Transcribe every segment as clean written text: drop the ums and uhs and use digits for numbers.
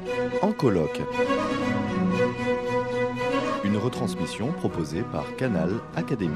En colloque. Une retransmission proposée par Canal Académie.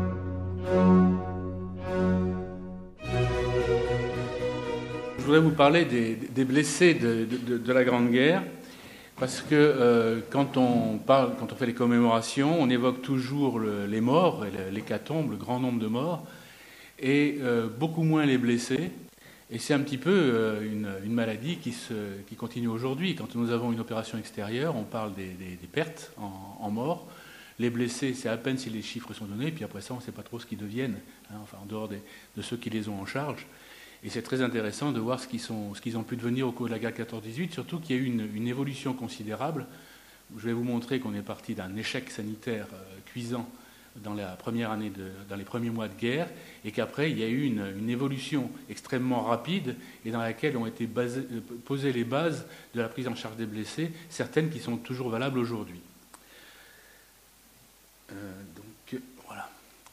Je voudrais vous parler des blessés de la Grande Guerre, parce que quand on fait les commémorations, on évoque toujours les morts, l'hécatombe, le grand nombre de morts, et beaucoup moins les blessés. Et c'est un petit peu une maladie qui continue aujourd'hui. Quand nous avons une opération extérieure, on parle des pertes en morts. Les blessés, c'est à peine si les chiffres sont donnés, puis après ça, on ne sait pas trop ce qu'ils deviennent, enfin, en dehors de ceux qui les ont en charge. Et c'est très intéressant de voir ce qu'ils ont pu devenir au cours de la guerre 14-18, surtout qu'il y a eu une évolution considérable. Je vais vous montrer qu'on est parti d'un échec sanitaire cuisant dans la première année, dans les premiers mois de guerre, et qu'après, il y a eu une évolution extrêmement rapide et dans laquelle ont été posées les bases de la prise en charge des blessés, certaines qui sont toujours valables aujourd'hui. Donc, voilà.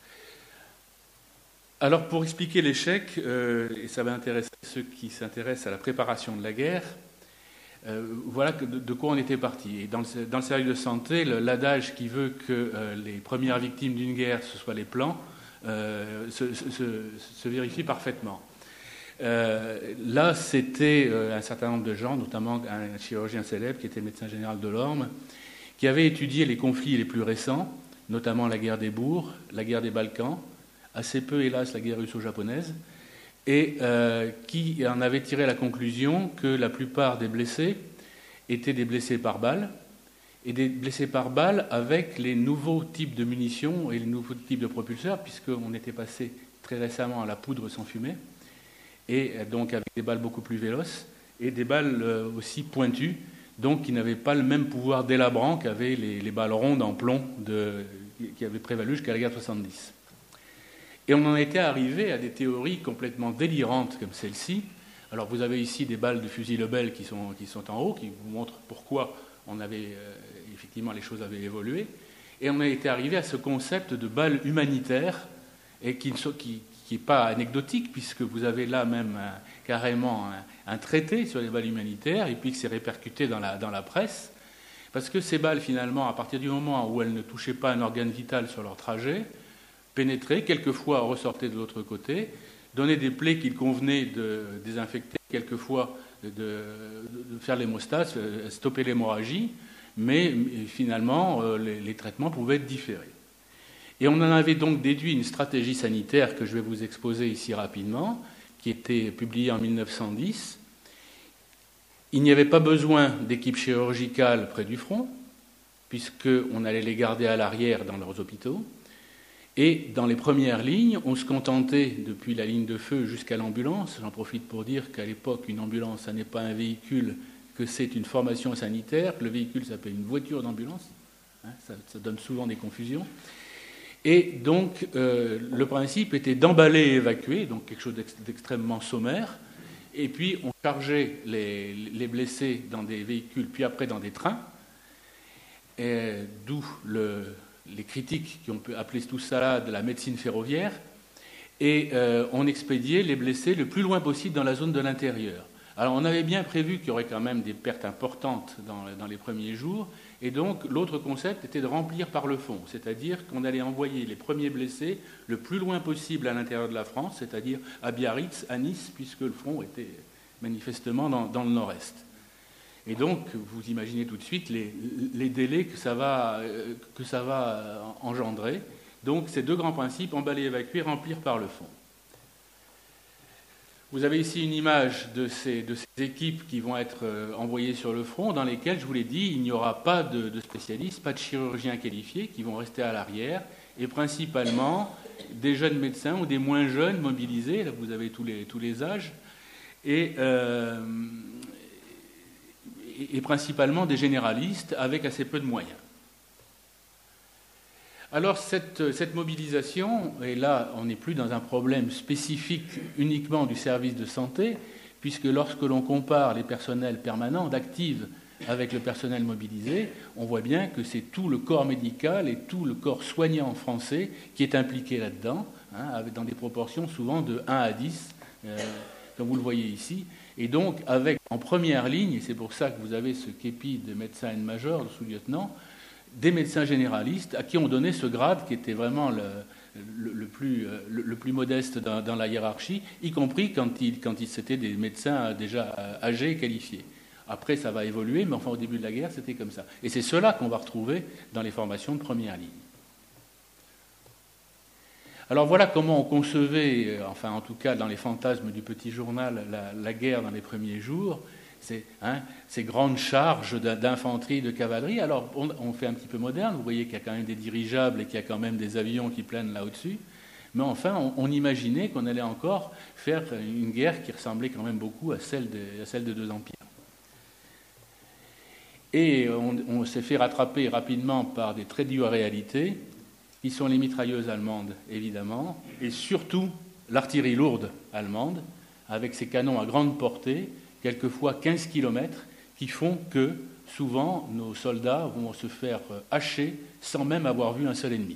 Alors, pour expliquer l'échec, et ça va intéresser ceux qui s'intéressent à la préparation de la guerre, voilà de quoi on était parti. Et dans le service de santé, l'adage qui veut que les premières victimes d'une guerre, ce soient les plans, se vérifie parfaitement. Là, c'était un certain nombre de gens, notamment un chirurgien célèbre qui était le médecin général Delorme, qui avait étudié les conflits les plus récents, notamment la guerre des Boers, la guerre des Balkans, assez peu, hélas, la guerre russo-japonaise, et qui en avait tiré la conclusion que la plupart des blessés étaient des blessés par balle, et des blessés par balle avec les nouveaux types de munitions et les nouveaux types de propulseurs, puisqu'on était passé très récemment à la poudre sans fumée, et donc avec des balles beaucoup plus véloces, et des balles aussi pointues, donc qui n'avaient pas le même pouvoir délabrant qu'avaient les balles rondes en plomb qui avaient prévalu jusqu'à la guerre 70. Et on en était arrivé à des théories complètement délirantes comme celle-ci. Alors vous avez ici des balles de fusil Lebel qui sont en haut, qui vous montrent pourquoi effectivement les choses avaient évolué. Et on a été arrivé à ce concept de balles humanitaires, et qui n'est pas anecdotique, puisque vous avez là même carrément un traité sur les balles humanitaires, et puis que c'est répercuté dans la presse, parce que ces balles, finalement, à partir du moment où elles ne touchaient pas un organe vital sur leur trajet, pénétraient, quelquefois ressortaient de l'autre côté, donnaient des plaies qu'il convenait de désinfecter, quelquefois de faire l'hémostase, stopper l'hémorragie, mais finalement, les traitements pouvaient être différés. Et on en avait donc déduit une stratégie sanitaire que je vais vous exposer ici rapidement, qui était publiée en 1910. Il n'y avait pas besoin d'équipes chirurgicales près du front, puisqu'on allait les garder à l'arrière dans leurs hôpitaux. Et dans les premières lignes, on se contentait, depuis la ligne de feu jusqu'à l'ambulance, j'en profite pour dire qu'à l'époque, une ambulance, ça n'est pas un véhicule, que c'est une formation sanitaire, que le véhicule s'appelle une voiture d'ambulance, ça donne souvent des confusions. Et donc, le principe était d'emballer et évacuer, donc quelque chose d'extrêmement sommaire, et puis on chargeait les blessés dans des véhicules, puis après dans des trains, d'où les critiques qui ont pu appeler tout ça de la médecine ferroviaire, et on expédiait les blessés le plus loin possible dans la zone de l'intérieur. Alors on avait bien prévu qu'il y aurait quand même des pertes importantes dans les premiers jours, et donc l'autre concept était de remplir par le fond, c'est-à-dire qu'on allait envoyer les premiers blessés le plus loin possible à l'intérieur de la France, c'est-à-dire à Biarritz, à Nice, puisque le front était manifestement dans le nord-est. Et donc, vous imaginez tout de suite les délais que ça va engendrer. Donc, ces deux grands principes, emballer, évacuer, remplir par le fond. Vous avez ici une image de ces équipes qui vont être envoyées sur le front, dans lesquelles, je vous l'ai dit, il n'y aura pas de spécialistes, pas de chirurgiens qualifiés qui vont rester à l'arrière, et principalement des jeunes médecins ou des moins jeunes mobilisés. Là, vous avez tous les âges. Et principalement des généralistes avec assez peu de moyens. Alors cette mobilisation, et là on n'est plus dans un problème spécifique uniquement du service de santé, puisque lorsque l'on compare les personnels permanents d'actifs avec le personnel mobilisé, on voit bien que c'est tout le corps médical et tout le corps soignant français qui est impliqué là-dedans, dans des proportions souvent de 1 à 10, comme vous le voyez ici. Et donc, avec en première ligne, et c'est pour ça que vous avez ce képi de médecin et de major, de sous-lieutenant, des médecins généralistes à qui on donnait ce grade qui était vraiment le plus modeste dans la hiérarchie, y compris quand c'était des médecins déjà âgés et qualifiés. Après, ça va évoluer, mais enfin, au début de la guerre, c'était comme ça. Et c'est cela qu'on va retrouver dans les formations de première ligne. Alors voilà comment on concevait, enfin en tout cas dans les fantasmes du petit journal, la guerre dans les premiers jours, ces grandes charges d'infanterie, de cavalerie. Alors on fait un petit peu moderne, vous voyez qu'il y a quand même des dirigeables et qu'il y a quand même des avions qui planent là au-dessus, mais enfin on imaginait qu'on allait encore faire une guerre qui ressemblait quand même beaucoup à celle des deux empires. Et on s'est fait rattraper rapidement par des très dures réalités, qui sont les mitrailleuses allemandes, évidemment, et surtout l'artillerie lourde allemande, avec ses canons à grande portée, quelquefois 15 km, qui font que, souvent, nos soldats vont se faire hacher sans même avoir vu un seul ennemi.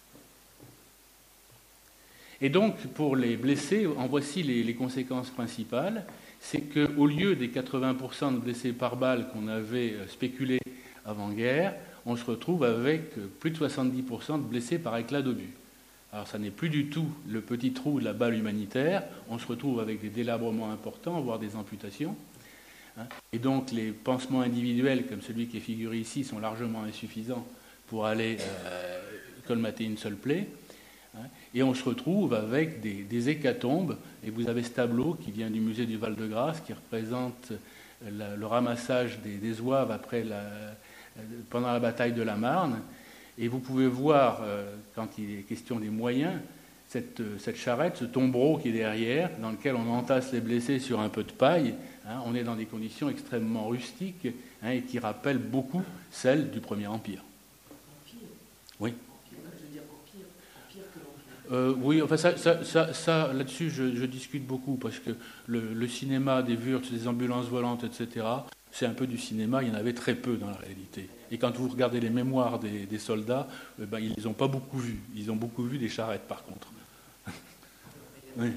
Et donc, pour les blessés, en voici les conséquences principales. C'est qu'au lieu des 80% de blessés par balle qu'on avait spéculé avant-guerre, on se retrouve avec plus de 70% de blessés par éclat d'obus. Alors ça n'est plus du tout le petit trou de la balle humanitaire, on se retrouve avec des délabrements importants, voire des amputations. Et donc les pansements individuels, comme celui qui est figuré ici, sont largement insuffisants pour aller colmater une seule plaie. Et on se retrouve avec des hécatombes, et vous avez ce tableau qui vient du musée du Val-de-Grâce, qui représente le ramassage des zouaves pendant la bataille de la Marne, et vous pouvez voir, quand il est question des moyens, cette charrette, ce tombereau qui est derrière, dans lequel on entasse les blessés sur un peu de paille. On est dans des conditions extrêmement rustiques, et qui rappellent beaucoup celles du Premier Empire. Oui. Oui, enfin ça là-dessus je discute beaucoup, parce que le cinéma des Wurtz, des ambulances volantes, etc., c'est un peu du cinéma, il y en avait très peu dans la réalité. Et quand vous regardez les mémoires des soldats, ils ne les ont pas beaucoup vus. Ils ont beaucoup vu des charrettes, par contre. Oui.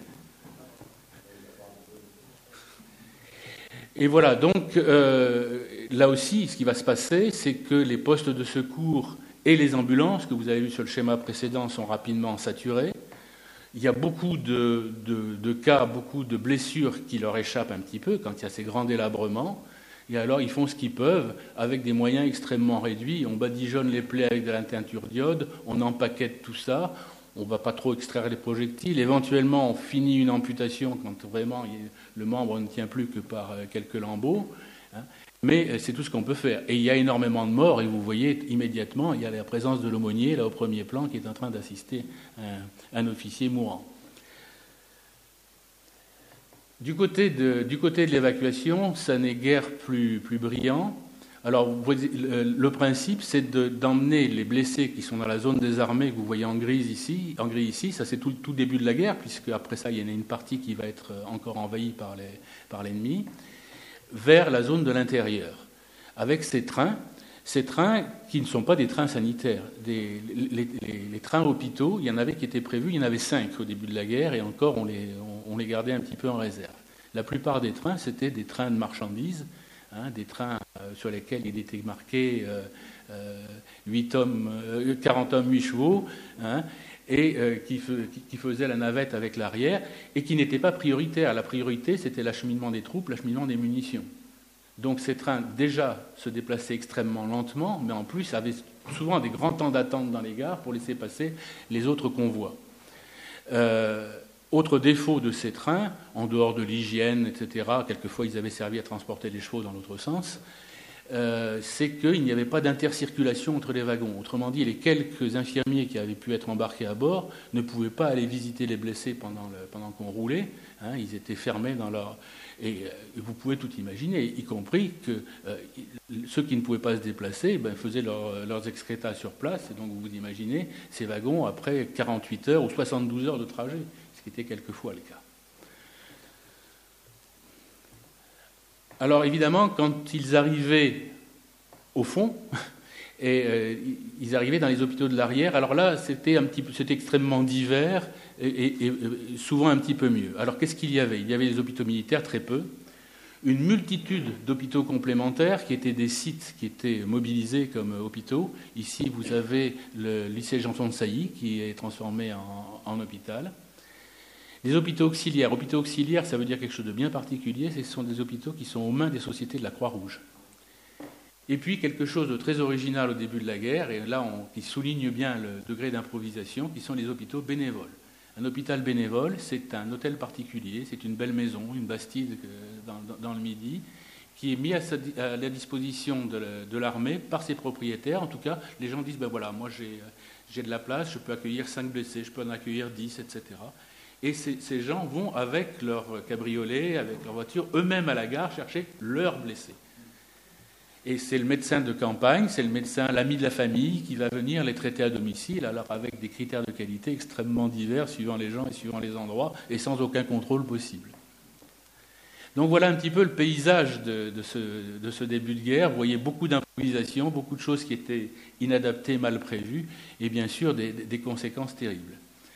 Et voilà, donc là aussi, ce qui va se passer, c'est que les postes de secours et les ambulances, que vous avez vu sur le schéma précédent, sont rapidement saturés. Il y a beaucoup de cas, beaucoup de blessures qui leur échappent un petit peu quand il y a ces grands délabrements. Et alors, ils font ce qu'ils peuvent avec des moyens extrêmement réduits. On badigeonne les plaies avec de la teinture d'iode, on empaquette tout ça, on ne va pas trop extraire les projectiles. Éventuellement, on finit une amputation quand vraiment le membre ne tient plus que par quelques lambeaux. Mais c'est tout ce qu'on peut faire. Et il y a énormément de morts, et vous voyez immédiatement, il y a la présence de l'aumônier, là au premier plan, qui est en train d'assister un officier mourant. Du côté de l'évacuation, ça n'est guère plus brillant. Alors, le principe, c'est d'emmener les blessés qui sont dans la zone des armées, que vous voyez en gris ici, ça c'est tout début de la guerre, puisque après ça, il y en a une partie qui va être encore envahie par l'ennemi, vers la zone de l'intérieur, avec ces trains qui ne sont pas des trains sanitaires. Les trains hôpitaux, il y en avait qui étaient prévus, il y en avait 5 au début de la guerre, et encore on les gardait un petit peu en réserve. La plupart des trains, c'était des trains de marchandises, des trains sur lesquels il était marqué 40 hommes, 8 chevaux, et qui faisaient la navette avec l'arrière, et qui n'étaient pas prioritaires. La priorité, c'était l'acheminement des troupes, l'acheminement des munitions. Donc ces trains, déjà, se déplaçaient extrêmement lentement, mais en plus avaient souvent des grands temps d'attente dans les gares pour laisser passer les autres convois. Autre défaut de ces trains, en dehors de l'hygiène, etc., quelquefois ils avaient servi à transporter les chevaux dans l'autre sens, c'est qu'il n'y avait pas d'intercirculation entre les wagons. Autrement dit, les quelques infirmiers qui avaient pu être embarqués à bord ne pouvaient pas aller visiter les blessés pendant qu'on roulait. Ils étaient fermés dans leur... Et vous pouvez tout imaginer, y compris que ceux qui ne pouvaient pas se déplacer faisaient leurs excrétas sur place. Et donc vous imaginez ces wagons après 48 heures ou 72 heures de trajet, ce qui était quelquefois le cas. Alors évidemment, quand ils arrivaient au fond, et ils arrivaient dans les hôpitaux de l'arrière, alors là c'était extrêmement divers et souvent un petit peu mieux. Alors qu'est-ce qu'il y avait ? Il y avait les hôpitaux militaires, très peu. une multitude d'hôpitaux complémentaires qui étaient des sites qui étaient mobilisés comme hôpitaux. Ici, vous avez le lycée Janson de Sailly qui est transformé en hôpital. Les hôpitaux auxiliaires. Hôpitaux auxiliaires, ça veut dire quelque chose de bien particulier. Ce sont des hôpitaux qui sont aux mains des sociétés de la Croix-Rouge. Et puis, quelque chose de très original au début de la guerre, et là, qui souligne bien le degré d'improvisation, qui sont les hôpitaux bénévoles. Un hôpital bénévole, c'est un hôtel particulier, c'est une belle maison, une bastide dans le Midi, qui est mis à la disposition de l'armée par ses propriétaires. En tout cas, les gens disent, ben voilà, moi j'ai de la place, je peux accueillir 5 blessés, je peux en accueillir 10, etc. Et ces gens vont avec leur cabriolet, avec leur voiture, eux-mêmes à la gare, chercher leurs blessés. Et c'est le médecin de campagne, c'est le médecin, l'ami de la famille, qui va venir les traiter à domicile, alors avec des critères de qualité extrêmement divers, suivant les gens et suivant les endroits, et sans aucun contrôle possible. Donc voilà un petit peu le paysage de ce début de guerre. Vous voyez beaucoup d'improvisation, beaucoup de choses qui étaient inadaptées, mal prévues, et bien sûr des conséquences terribles.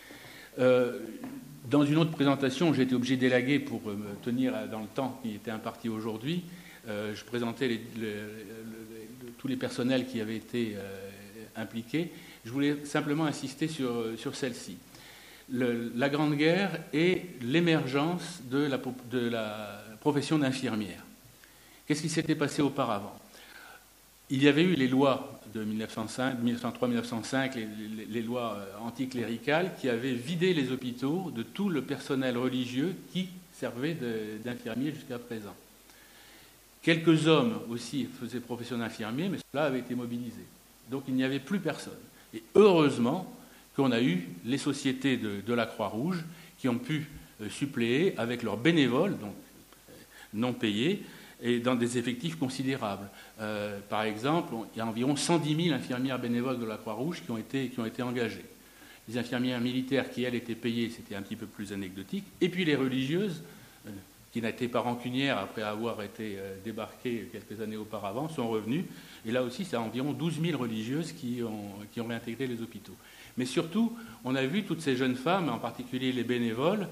Dans une autre présentation, j'ai été obligé d'élaguer pour me tenir dans le temps qui était imparti aujourd'hui. Je présentais tous les personnels qui avaient été impliqués. Je voulais simplement insister sur celle-ci. La Grande Guerre et l'émergence de la profession d'infirmière. Qu'est-ce qui s'était passé auparavant? Il y avait eu les lois de 1903-1905, les lois anticléricales qui avaient vidé les hôpitaux de tout le personnel religieux qui servait d'infirmier jusqu'à présent. Quelques hommes aussi faisaient profession d'infirmier, mais cela avait été mobilisé. Donc il n'y avait plus personne. Et heureusement qu'on a eu les sociétés de la Croix-Rouge qui ont pu suppléer avec leurs bénévoles, donc non payés, et dans des effectifs considérables. Par exemple, il y a environ 110 000 infirmières bénévoles de la Croix-Rouge qui ont été engagées. Les infirmières militaires qui, elles, étaient payées, c'était un petit peu plus anecdotique. Et puis les religieuses, qui n'étaient pas rancunières après avoir été débarquées quelques années auparavant, sont revenues. Et là aussi, c'est environ 12 000 religieuses qui ont réintégré les hôpitaux. Mais surtout, on a vu toutes ces jeunes femmes, en particulier les bénévoles,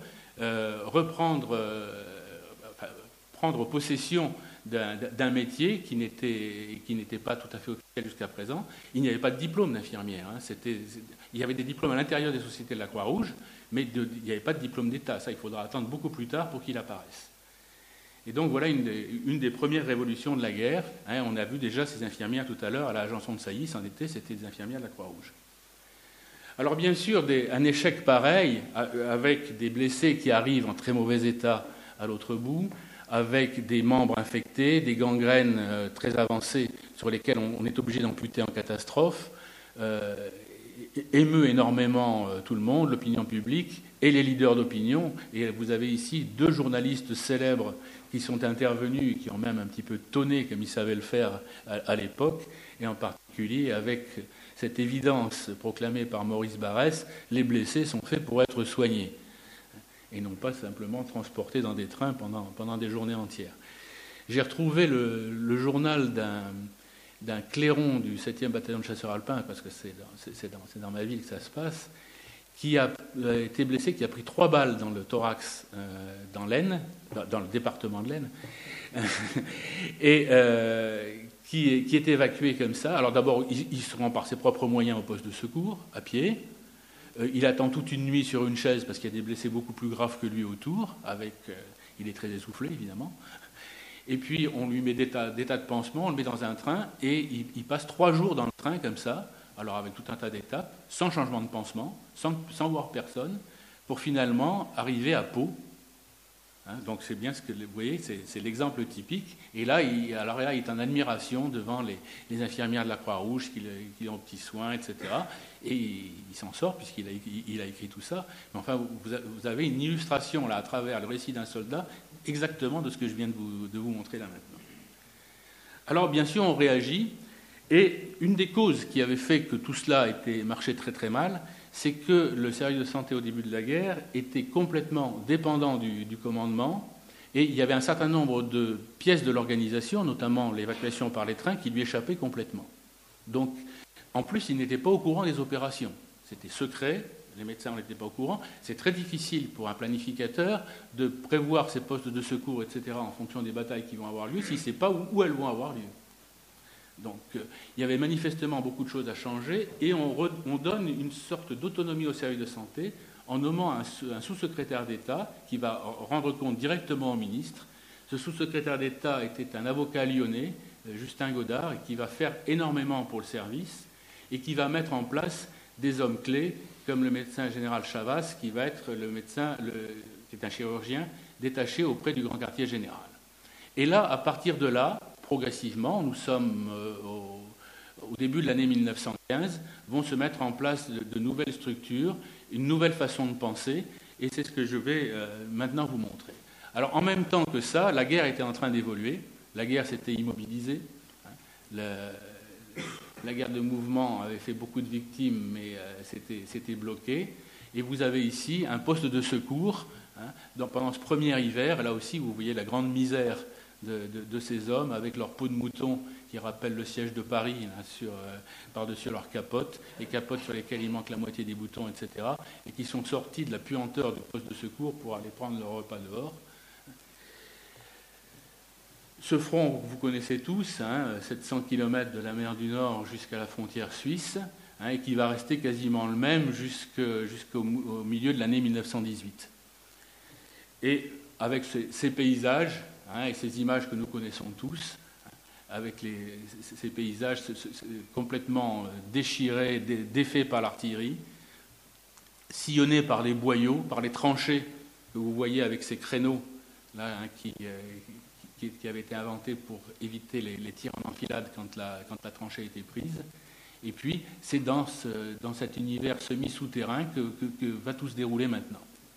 prendre possession d'un métier qui n'était pas tout à fait officiel jusqu'à présent. Il n'y avait pas de diplôme d'infirmière. Il y avait des diplômes à l'intérieur des sociétés de la Croix-Rouge, mais il n'y avait pas de diplôme d'État. Ça, il faudra attendre beaucoup plus tard pour qu'il apparaisse. Et donc voilà une des premières révolutions de la guerre. On a vu déjà ces infirmières tout à l'heure à la Janson de Sailly, c'était des infirmières de la Croix-Rouge. Alors bien sûr, un échec pareil, avec des blessés qui arrivent en très mauvais état à l'autre bout, avec des membres infectés, des gangrènes très avancées sur lesquelles on est obligé d'amputer en catastrophe, émeut énormément tout le monde, l'opinion publique et les leaders d'opinion. Et vous avez ici 2 journalistes célèbres qui sont intervenus et qui ont même un petit peu tonné comme ils savaient le faire à l'époque, et en particulier avec cette évidence proclamée par Maurice Barrès, les blessés sont faits pour être soignés et non pas simplement transportés dans des trains pendant des journées entières. J'ai retrouvé le journal d'un clairon du 7e bataillon de chasseurs alpins, parce que c'est dans ma ville que ça se passe, qui a été blessé, qui a pris 3 balles dans le thorax dans l'Aisne, dans le département de l'Aisne, et qui est évacué comme ça. Alors d'abord, il se rend par ses propres moyens au poste de secours, à pied. Il attend toute une nuit sur une chaise parce qu'il y a des blessés beaucoup plus graves que lui autour. Il est très essoufflé, évidemment. Et puis, on lui met des tas de pansements, on le met dans un train, et il passe 3 jours dans le train comme ça, alors avec tout un tas d'étapes, sans changement de pansement, sans voir personne, pour finalement arriver à Pau. Donc c'est bien ce que vous voyez, c'est l'exemple typique. Et là, il est en admiration devant les infirmières de la Croix-Rouge qui ont petits soins, etc. Et il s'en sort puisqu'il a écrit tout ça. Mais enfin, vous avez une illustration là à travers le récit d'un soldat exactement de ce que je viens de vous montrer là maintenant. Alors bien sûr, on réagit. Et une des causes qui avait fait que tout cela marchait très très mal, c'est que le service de santé au début de la guerre était complètement dépendant du commandement, et il y avait un certain nombre de pièces de l'organisation, notamment l'évacuation par les trains, qui lui échappaient complètement. Donc, en plus, il n'était pas au courant des opérations. C'était secret, les médecins n'étaient pas au courant. C'est très difficile pour un planificateur de prévoir ses postes de secours, etc., en fonction des batailles qui vont avoir lieu, s'il ne sait pas où elles vont avoir lieu. Donc, il y avait manifestement beaucoup de choses à changer, et on donne une sorte d'autonomie au service de santé en nommant un sous-secrétaire d'État qui va rendre compte directement au ministre. Ce sous-secrétaire d'État était un avocat lyonnais, Justin Godard, et qui va faire énormément pour le service et qui va mettre en place des hommes clés comme le médecin général Chavas, qui va être le médecin, qui est un chirurgien détaché auprès du grand quartier général. Et là, à partir de là, progressivement, nous sommes au début de l'année 1915, vont se mettre en place de nouvelles structures, une nouvelle façon de penser, et c'est ce que je vais maintenant vous montrer. Alors, en même temps que ça, la guerre était en train d'évoluer, la guerre s'était immobilisée, la guerre de mouvement avait fait beaucoup de victimes, mais c'était bloqué, et vous avez ici un poste de secours, pendant ce premier hiver, là aussi vous voyez la grande misère de ces hommes, avec leur peau de mouton qui rappelle le siège de Paris par-dessus leur capote, et capotes sur lesquelles il manque la moitié des boutons, etc., et qui sont sortis de la puanteur du poste de secours pour aller prendre leur repas dehors. Ce front, vous connaissez tous, 700 km de la mer du Nord jusqu'à la frontière suisse, et qui va rester quasiment le même jusqu'au milieu de l'année 1918. Et avec ces paysages, et ces images que nous connaissons tous, avec ces paysages complètement déchirés, défaits par l'artillerie, sillonnés par les boyaux, par les tranchées que vous voyez avec ces créneaux là, qui avaient été inventés pour éviter les tirs en enfilade quand la tranchée était prise. Et puis, c'est dans cet univers semi-souterrain que va tout se dérouler maintenant.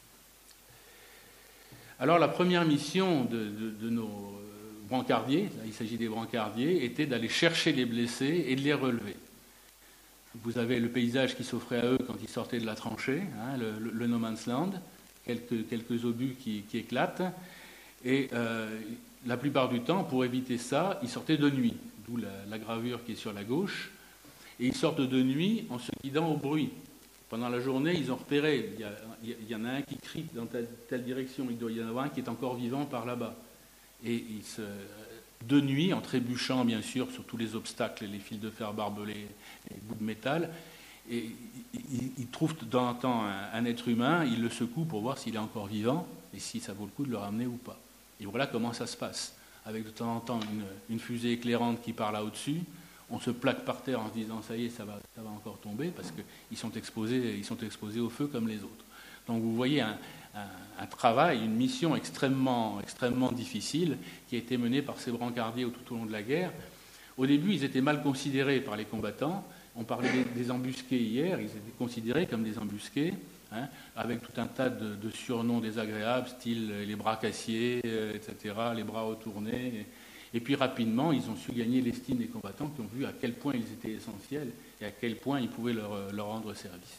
Alors, la première mission de nos brancardiers, là, il s'agit des brancardiers, était d'aller chercher les blessés et de les relever. Vous avez le paysage qui s'offrait à eux quand ils sortaient de la tranchée, le no man's land, quelques obus qui éclatent, et la plupart du temps, pour éviter ça, ils sortaient de nuit, d'où la gravure qui est sur la gauche, et ils sortent de nuit en se guidant au bruit. Pendant la journée, ils ont repéré, il y en a un qui crie dans telle direction, il doit y en avoir un qui est encore vivant par là-bas. Et de nuit, en trébuchant bien sûr sur tous les obstacles, les fils de fer barbelés, les bouts de métal, et ils trouvent de temps en temps un être humain, ils le secouent pour voir s'il est encore vivant et si ça vaut le coup de le ramener ou pas. Et voilà comment ça se passe, avec de temps en temps une fusée éclairante qui part là au-dessus. On se plaque par terre en se disant ça y est, ça va encore tomber, parce qu'ils sont exposés au feu comme les autres. Donc vous voyez un travail, une mission extrêmement, extrêmement difficile qui a été menée par ces brancardiers tout au long de la guerre. Au début, ils étaient mal considérés par les combattants. On parlait des embusqués hier, ils étaient considérés comme des embusqués, avec tout un tas de surnoms désagréables, style les bras cassiers, etc., les bras retournés. Et puis rapidement, ils ont su gagner l'estime des combattants qui ont vu à quel point ils étaient essentiels et à quel point ils pouvaient leur rendre service.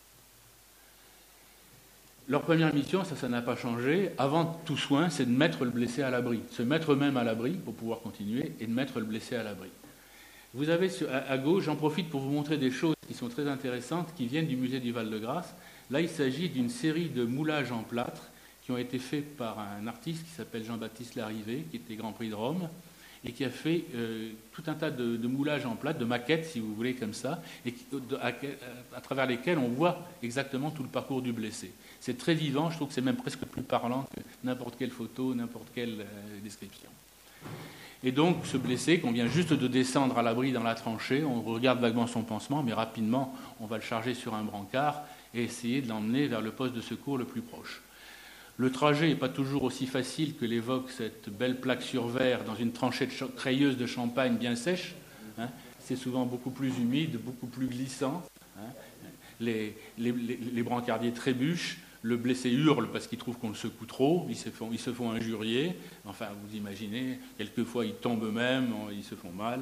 Leur première mission, ça n'a pas changé. Avant tout soin, c'est de mettre le blessé à l'abri, se mettre eux-mêmes à l'abri pour pouvoir continuer et de mettre le blessé à l'abri. Vous avez à gauche, j'en profite pour vous montrer des choses qui sont très intéressantes, qui viennent du musée du Val-de-Grâce. Là, il s'agit d'une série de moulages en plâtre qui ont été faits par un artiste qui s'appelle Jean-Baptiste Larrivé, qui était Grand Prix de Rome, et qui a fait tout un tas de moulages en plâtre, de maquettes, si vous voulez, comme ça, et à travers lesquels on voit exactement tout le parcours du blessé. C'est très vivant, je trouve que c'est même presque plus parlant que n'importe quelle photo, n'importe quelle description. Et donc, ce blessé, qu'on vient juste de descendre à l'abri dans la tranchée, on regarde vaguement son pansement, mais rapidement, on va le charger sur un brancard et essayer de l'emmener vers le poste de secours le plus proche. Le trajet n'est pas toujours aussi facile que l'évoque cette belle plaque sur verre dans une tranchée crayeuse de champagne bien sèche. C'est souvent beaucoup plus humide, beaucoup plus glissant. Les brancardiers trébuchent, le blessé hurle parce qu'il trouve qu'on le secoue trop, ils se font injurier. Enfin, vous imaginez, quelquefois ils tombent eux-mêmes, ils se font mal.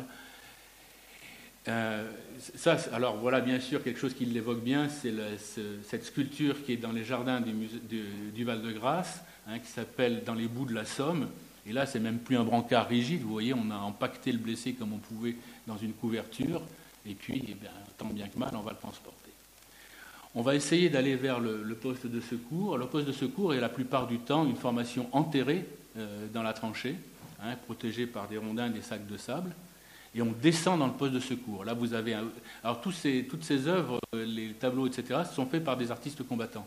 Alors voilà, bien sûr, quelque chose qui l'évoque bien, c'est cette sculpture qui est dans les jardins du Val-de-Grâce, qui s'appelle « Dans les boues de la Somme ». Et là, c'est même plus un brancard rigide, vous voyez, on a empaqueté le blessé comme on pouvait dans une couverture, et puis, tant bien que mal, on va le transporter. On va essayer d'aller vers le poste de secours. Le poste de secours est la plupart du temps une formation enterrée dans la tranchée, protégée par des rondins, des sacs de sable, et on descend dans le poste de secours. Là, vous avez alors toutes ces œuvres, les tableaux, etc., sont faits par des artistes combattants.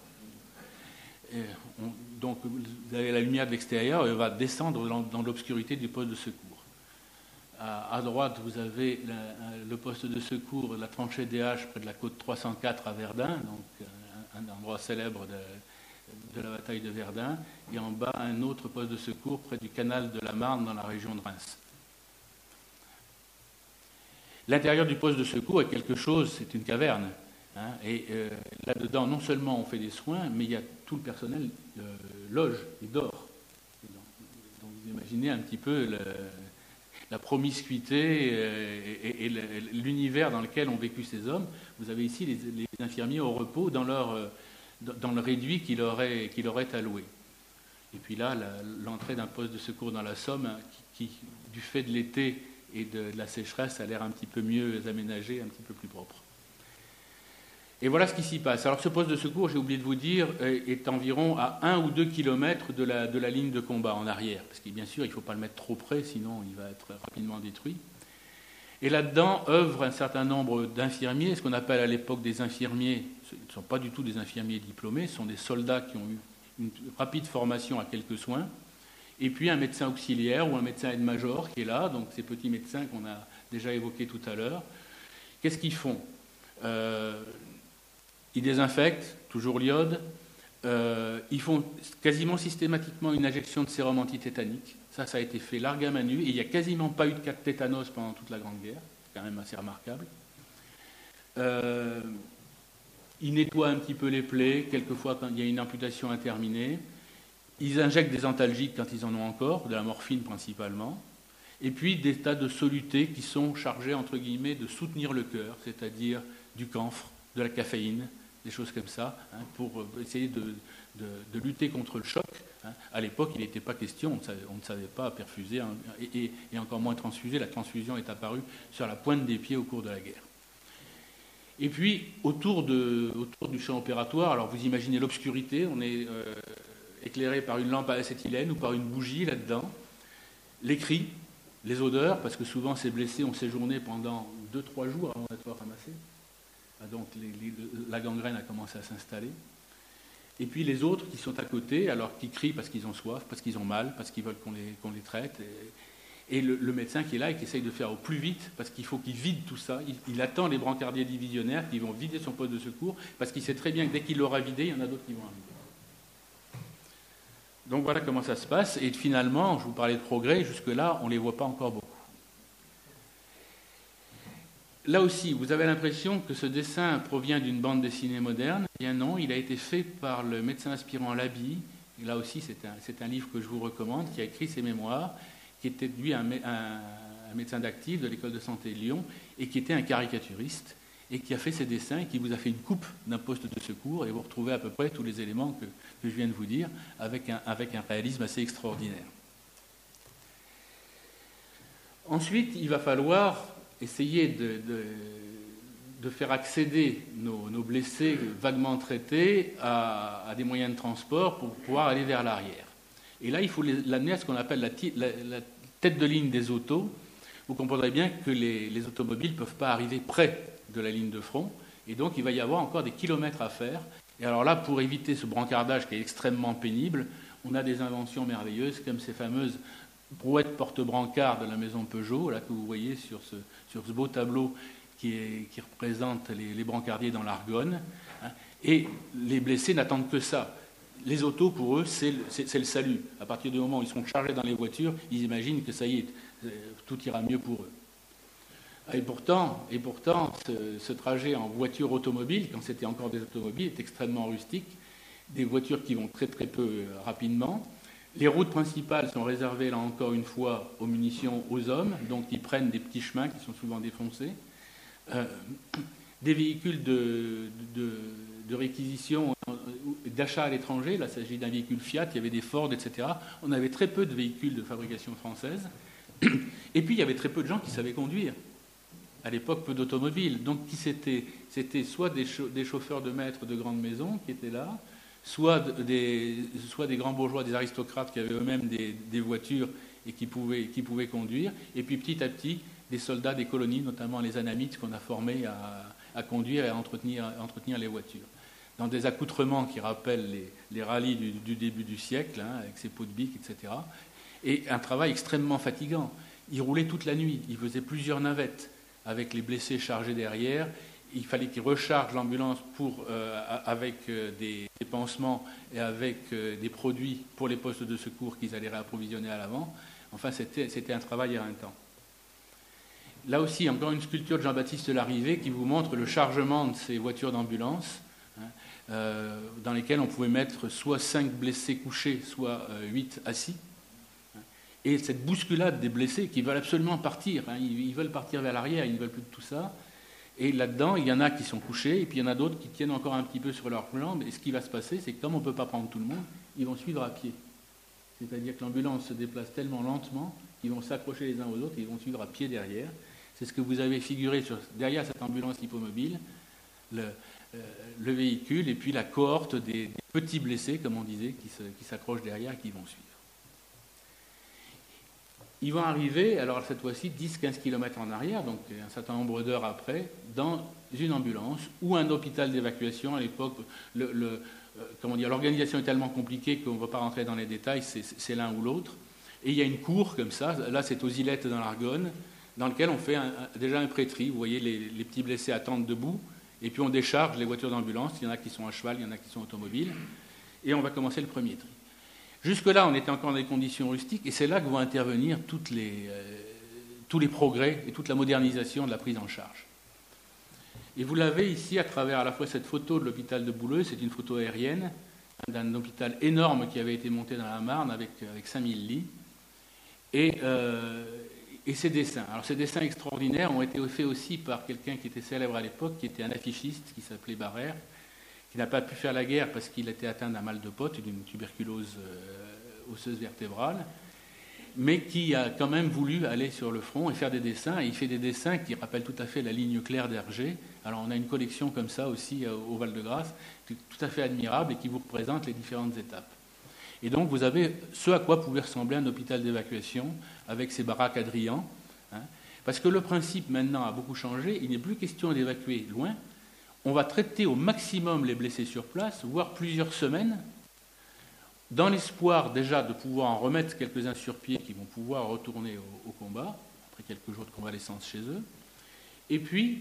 Donc, vous avez la lumière de l'extérieur et on va descendre dans l'obscurité du poste de secours. À droite, vous avez le poste de secours, la tranchée des Haches près de la côte 304 à Verdun, donc un endroit célèbre de la bataille de Verdun, et en bas, un autre poste de secours près du canal de la Marne dans la région de Reims. L'intérieur du poste de secours est quelque chose, c'est une caverne. Et là-dedans, non seulement on fait des soins, mais il y a tout le personnel loge et dort. Donc vous imaginez un petit peu la promiscuité et l'univers dans lequel ont vécu ces hommes. Vous avez ici les infirmiers au repos dans le réduit qui leur est alloué. Et puis là, l'entrée d'un poste de secours dans la Somme, qui du fait de l'été et de la sécheresse, a l'air un petit peu mieux aménagé, un petit peu plus propre. Et voilà ce qui s'y passe. Alors ce poste de secours, j'ai oublié de vous dire, est environ à 1 ou 2 kilomètres de la ligne de combat en arrière. Parce que bien sûr, il ne faut pas le mettre trop près, sinon il va être rapidement détruit. Et là-dedans œuvrent un certain nombre d'infirmiers, ce qu'on appelle à l'époque des infirmiers. Ce ne sont pas du tout des infirmiers diplômés, ce sont des soldats qui ont eu une rapide formation à quelques soins. Et puis un médecin auxiliaire ou un médecin aide-major qui est là, donc ces petits médecins qu'on a déjà évoqués tout à l'heure. Qu'est-ce qu'ils font ? Ils désinfectent, toujours l'iode. Ils font quasiment systématiquement une injection de sérum antitétanique. Ça a été fait largue à main nue. Et il n'y a quasiment pas eu de cas de tétanos pendant toute la Grande Guerre. C'est quand même assez remarquable. Ils nettoient un petit peu les plaies, quelquefois quand il y a une amputation interminée. Ils injectent des antalgiques quand ils en ont encore, de la morphine principalement. Et puis des tas de solutés qui sont chargés, entre guillemets, de soutenir le cœur, c'est-à-dire du camphre, de la caféine, des choses comme ça, pour essayer de lutter contre le choc. À l'époque, il n'était pas question, on ne savait pas perfuser et encore moins transfuser. La transfusion est apparue sur la pointe des pieds au cours de la guerre. Et puis, autour du champ opératoire, alors vous imaginez l'obscurité, on est éclairé par une lampe à acétylène ou par une bougie là-dedans, les cris, les odeurs, parce que souvent ces blessés ont séjourné pendant 2-3 jours avant d'être ramassés. Donc la gangrène a commencé à s'installer. Et puis les autres qui sont à côté, alors qui crient parce qu'ils ont soif, parce qu'ils ont mal, parce qu'ils veulent qu'on les traite. Et le médecin qui est là et qui essaye de faire au plus vite, parce qu'il faut qu'il vide tout ça. Il attend les brancardiers divisionnaires qui vont vider son poste de secours, parce qu'il sait très bien que dès qu'il l'aura vidé, il y en a d'autres qui vont arriver. Donc voilà comment ça se passe. Et finalement, je vous parlais de progrès, jusque-là, on ne les voit pas encore beaucoup. Là aussi, vous avez l'impression que ce dessin provient d'une bande dessinée moderne. Eh bien non, il a été fait par le médecin aspirant Laby. Et là aussi, c'est un livre que je vous recommande, qui a écrit ses mémoires, qui était lui un médecin d'actif de l'école de santé de Lyon, et qui était un caricaturiste, et qui a fait ses dessins, et qui vous a fait une coupe d'un poste de secours, et vous retrouvez à peu près tous les éléments que je viens de vous dire, avec un réalisme assez extraordinaire. Ensuite, il va falloir essayer de faire accéder nos blessés vaguement traités à des moyens de transport pour pouvoir aller vers l'arrière. Et là, il faut l'amener à ce qu'on appelle la tête de ligne des autos. Vous comprendrez bien que les automobiles ne peuvent pas arriver près de la ligne de front, et donc il va y avoir encore des kilomètres à faire. Et alors là, pour éviter ce brancardage qui est extrêmement pénible, on a des inventions merveilleuses comme ces fameuses brouettes porte-brancard de la maison Peugeot, là que vous voyez sur ce beau tableau qui représente les brancardiers dans l'Argonne. Et les blessés n'attendent que ça. Les autos, pour eux, c'est le salut. À partir du moment où ils seront chargés dans les voitures, ils imaginent que ça y est, tout ira mieux pour eux. Et pourtant ce trajet en voiture automobile, quand c'était encore des automobiles, est extrêmement rustique. Des voitures qui vont très très peu rapidement. Les routes principales sont réservées, là encore une fois, aux munitions, aux hommes, donc ils prennent des petits chemins qui sont souvent défoncés. Des véhicules de réquisition, d'achat à l'étranger, là il s'agit d'un véhicule Fiat, il y avait des Ford, etc. On avait très peu de véhicules de fabrication française. Et puis il y avait très peu de gens qui savaient conduire. à l'époque peu d'automobiles. Donc c'était soit des chauffeurs de maîtres de grandes maisons qui étaient là, soit des grands bourgeois, des aristocrates qui avaient eux-mêmes des voitures et qui pouvaient conduire, et puis petit à petit des soldats des colonies, notamment les Anamites qu'on a formés à conduire et à entretenir les voitures, dans des accoutrements qui rappellent les rallyes du début du siècle, hein, avec ses pots de bique, etc. Et un travail extrêmement fatigant. Ils roulaient toute la nuit, ils faisaient plusieurs navettes avec les blessés chargés derrière. Il fallait qu'ils rechargent l'ambulance avec des pansements et avec des produits pour les postes de secours qu'ils allaient réapprovisionner à l'avant. Enfin, c'était un travail éreintant. Là aussi, encore une sculpture de Jean-Baptiste Larrivé qui vous montre le chargement de ces voitures d'ambulance, dans lesquelles on pouvait mettre soit 5 blessés couchés, soit 8 assis. Et cette bousculade des blessés qui veulent absolument partir, hein, ils veulent partir vers l'arrière, ils ne veulent plus de tout ça. Et là-dedans, il y en a qui sont couchés, et puis il y en a d'autres qui tiennent encore un petit peu sur leurs jambes. Et ce qui va se passer, c'est que comme on ne peut pas prendre tout le monde, ils vont suivre à pied. C'est-à-dire que l'ambulance se déplace tellement lentement qu'ils vont s'accrocher les uns aux autres et ils vont suivre à pied derrière. C'est ce que vous avez figuré derrière cette ambulance hippomobile, le véhicule et puis la cohorte des petits blessés, comme on disait, qui s'accrochent derrière et qui vont suivre. Ils vont arriver, alors cette fois-ci, 10-15 km en arrière, donc un certain nombre d'heures après, dans une ambulance ou un hôpital d'évacuation. À l'époque, l'organisation est tellement compliquée qu'on ne va pas rentrer dans les détails, c'est l'un ou l'autre. Et il y a une cour comme ça, là c'est aux Ilettes dans l'Argonne, dans lequel on fait déjà un pré-tri. Vous voyez, les petits blessés attendent debout, et puis on décharge les voitures d'ambulance. Il y en a qui sont à cheval, il y en a qui sont automobiles, et on va commencer le premier tri. Jusque-là, on était encore dans des conditions rustiques, et c'est là que vont intervenir tous les progrès et toute la modernisation de la prise en charge. Et vous l'avez ici à travers à la fois cette photo de l'hôpital de Bouleux, c'est une photo aérienne d'un hôpital énorme qui avait été monté dans la Marne avec 5000 lits, et ces dessins. Alors ces dessins extraordinaires ont été faits aussi par quelqu'un qui était célèbre à l'époque, qui était un affichiste, qui s'appelait Barrère, qui n'a pas pu faire la guerre parce qu'il était atteint d'un mal de Potte, d'une tuberculose osseuse vertébrale, mais qui a quand même voulu aller sur le front et faire des dessins. Et il fait des dessins qui rappellent tout à fait la ligne claire d'Hergé. Alors on a une collection comme ça aussi au Val-de-Grâce, tout à fait admirable et qui vous représente les différentes étapes. Et donc vous avez ce à quoi pouvait ressembler un hôpital d'évacuation avec ses baraques Adrian, hein, parce que le principe maintenant a beaucoup changé. Il n'est plus question d'évacuer loin. On va traiter au maximum les blessés sur place, voire plusieurs semaines, dans l'espoir déjà de pouvoir en remettre quelques-uns sur pied qui vont pouvoir retourner au combat, après quelques jours de convalescence chez eux, et puis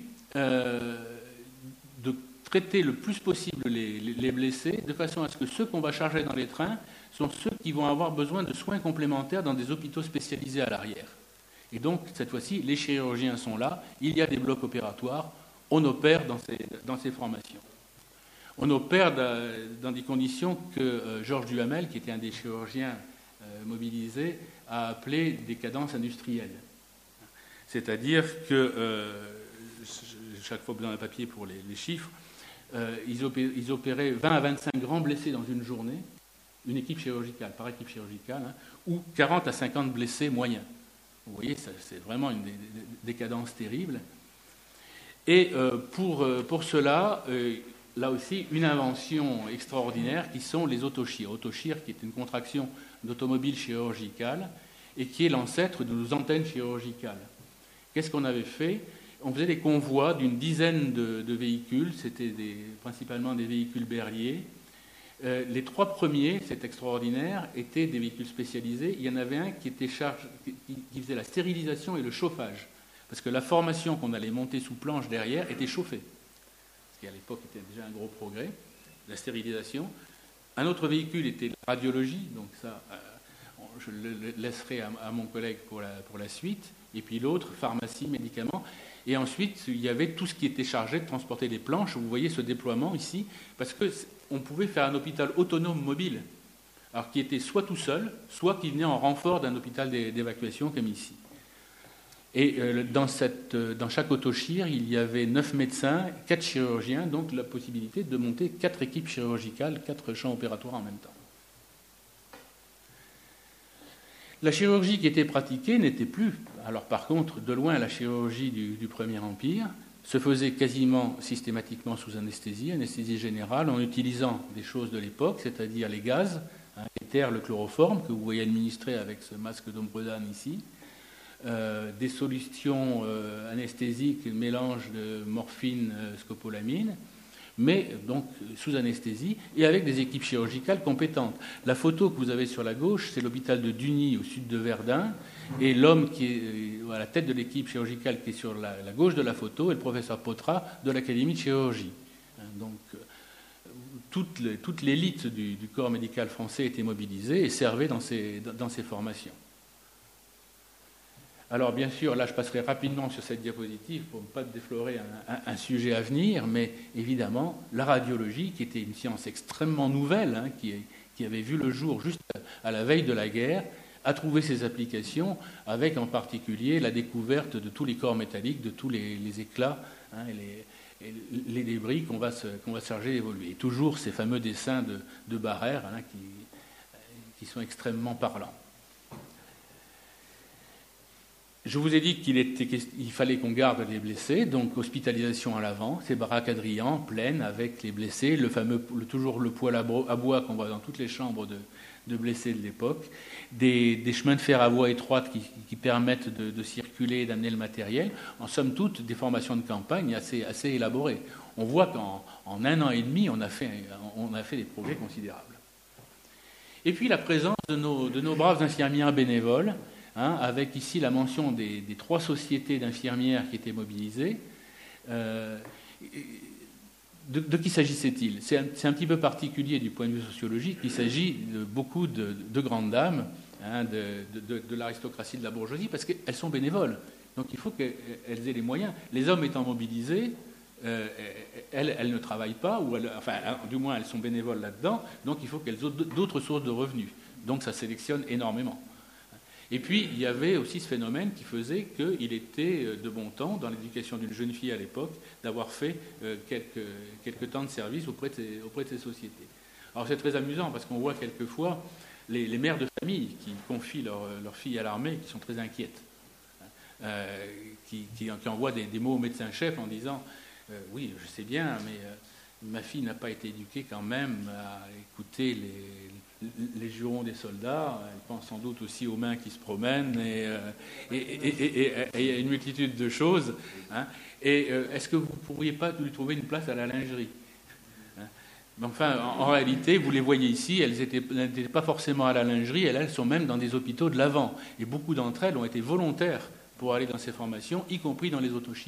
de traiter le plus possible les blessés, de façon à ce que ceux qu'on va charger dans les trains sont ceux qui vont avoir besoin de soins complémentaires dans des hôpitaux spécialisés à l'arrière. Et donc, cette fois-ci, les chirurgiens sont là, il y a des blocs opératoires, on opère dans ces formations. On opère dans des conditions que Georges Duhamel, qui était un des chirurgiens mobilisés, a appelé des cadences industrielles. C'est-à-dire que, chaque fois que vous avez un papier pour les chiffres, ils opéraient 20 à 25 grands blessés dans une journée, une équipe chirurgicale, par équipe chirurgicale, hein, ou 40 à 50 blessés moyens. Vous voyez, c'est vraiment des cadences terribles. Et pour cela, là aussi, une invention extraordinaire qui sont les autochires. Autochire qui est une contraction d'automobile chirurgicale et qui est l'ancêtre de nos antennes chirurgicales. Qu'est-ce qu'on avait fait? On faisait des convois d'une dizaine de véhicules, c'était principalement des véhicules berliers. Les 3 premiers, c'est extraordinaire, étaient des véhicules spécialisés. Il y en avait un qui faisait la stérilisation et le chauffage. Parce que la formation qu'on allait monter sous planche derrière était chauffée. Ce qui à l'époque était déjà un gros progrès, la stérilisation. Un autre véhicule était la radiologie, donc ça, je le laisserai à mon collègue pour la suite. Et puis l'autre, pharmacie, médicaments. Et ensuite, il y avait tout ce qui était chargé de transporter les planches. Vous voyez ce déploiement ici, parce qu'on pouvait faire un hôpital autonome mobile, alors qui était soit tout seul, soit qui venait en renfort d'un hôpital d'évacuation comme ici. Et dans chaque autochire, il y avait 9 médecins, 4 chirurgiens, donc la possibilité de monter 4 équipes chirurgicales, 4 champs opératoires en même temps. La chirurgie qui était pratiquée n'était plus Alors par contre, de loin, la chirurgie du Premier Empire se faisait quasiment systématiquement sous anesthésie générale, en utilisant des choses de l'époque, c'est-à-dire les gaz, l'éther, le chloroforme, que vous voyez administré avec ce masque d'Ombredan ici, des solutions anesthésiques, mélange de morphine, scopolamine, mais donc sous anesthésie et avec des équipes chirurgicales compétentes. La photo que vous avez sur la gauche, c'est l'hôpital de Duny au sud de Verdun, et l'homme qui est à la tête de l'équipe chirurgicale qui est sur la gauche de la photo est le professeur Potra de l'Académie de chirurgie. Donc toute l'élite du corps médical français était mobilisée et servait dans ces formations. Alors bien sûr, là je passerai rapidement sur cette diapositive pour ne pas déflorer un sujet à venir, mais évidemment la radiologie, qui était une science extrêmement nouvelle, qui avait vu le jour juste à la veille de la guerre, a trouvé ses applications, avec en particulier la découverte de tous les corps métalliques, de tous les éclats et les débris qu'on va se charger d'évoluer. Et toujours ces fameux dessins de Barrère qui sont extrêmement parlants. Je vous ai dit qu'il fallait qu'on garde les blessés, donc hospitalisation à l'avant, ces baraques Adrian pleines avec les blessés, toujours le poêle à bois qu'on voit dans toutes les chambres de blessés de l'époque, des chemins de fer à voie étroite qui permettent de circuler et d'amener le matériel, en somme toute des formations de campagne assez élaborées. On voit qu'en 1 an et demi, on a fait des progrès considérables. Et puis la présence de nos braves infirmières bénévoles, avec ici la mention des 3 sociétés d'infirmières qui étaient mobilisées. De qui s'agissait-il ? C'est un petit peu particulier du point de vue sociologique. Il s'agit de beaucoup de grandes dames, de l'aristocratie de la bourgeoisie, parce qu'elles sont bénévoles. Donc il faut qu'elles aient les moyens. Les hommes étant mobilisés, elles ne travaillent pas, du moins elles sont bénévoles là-dedans, donc il faut qu'elles aient d'autres sources de revenus. Donc ça sélectionne énormément. Et puis, il y avait aussi ce phénomène qui faisait qu'il était de bon temps, dans l'éducation d'une jeune fille à l'époque, d'avoir fait quelques temps de service auprès de ces sociétés. Alors c'est très amusant, parce qu'on voit quelquefois les mères de famille qui confient leurs filles à l'armée, qui sont très inquiètes, qui envoient des mots au médecin-chef en disant « Oui, je sais bien, mais ma fille n'a pas été éduquée quand même à écouter les jurons des soldats, elle pense sans doute aussi aux mains qui se promènent et une multitude de choses. Et est-ce que vous ne pourriez pas lui trouver une place à la lingerie ? Mais enfin, en réalité, vous les voyez ici, elles n'étaient pas forcément à la lingerie, elles sont même dans des hôpitaux de l'Avent. Et beaucoup d'entre elles ont été volontaires pour aller dans ces formations, y compris dans les autochires.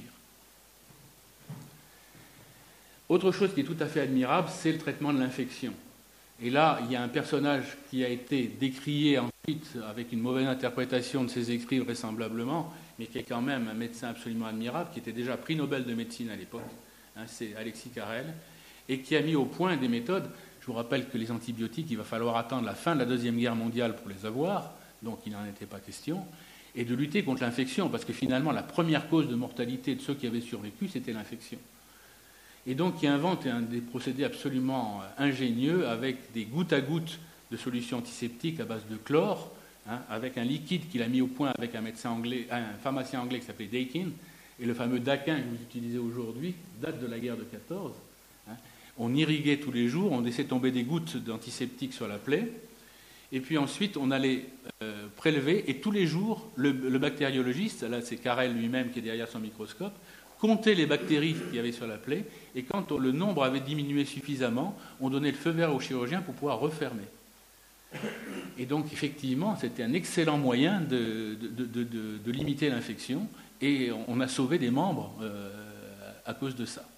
Autre chose qui est tout à fait admirable, c'est le traitement de l'infection. Et là, il y a un personnage qui a été décrié ensuite avec une mauvaise interprétation de ses écrits vraisemblablement, mais qui est quand même un médecin absolument admirable, qui était déjà prix Nobel de médecine à l'époque, c'est Alexis Carrel, et qui a mis au point des méthodes. Je vous rappelle que les antibiotiques, il va falloir attendre la fin de la Deuxième Guerre mondiale pour les avoir, donc il n'en était pas question, et de lutter contre l'infection, parce que finalement, la première cause de mortalité de ceux qui avaient survécu, c'était l'infection. Et donc, il invente des procédés absolument ingénieux avec des gouttes à gouttes de solutions antiseptiques à base de chlore, avec un liquide qu'il a mis au point avec un pharmacien anglais qui s'appelait Dakin. Et le fameux Dakin que vous utilisez aujourd'hui date de la guerre de 14. On irriguait tous les jours, on laissait tomber des gouttes d'antiseptique sur la plaie. Et puis ensuite, on allait prélever. Et tous les jours, le bactériologiste, là c'est Carrel lui-même qui est derrière son microscope, comptait les bactéries qu'il y avait sur la plaie, et quand le nombre avait diminué suffisamment, on donnait le feu vert au chirurgien pour pouvoir refermer. Et donc, effectivement, c'était un excellent moyen de limiter l'infection, et on a sauvé des membres à cause de ça.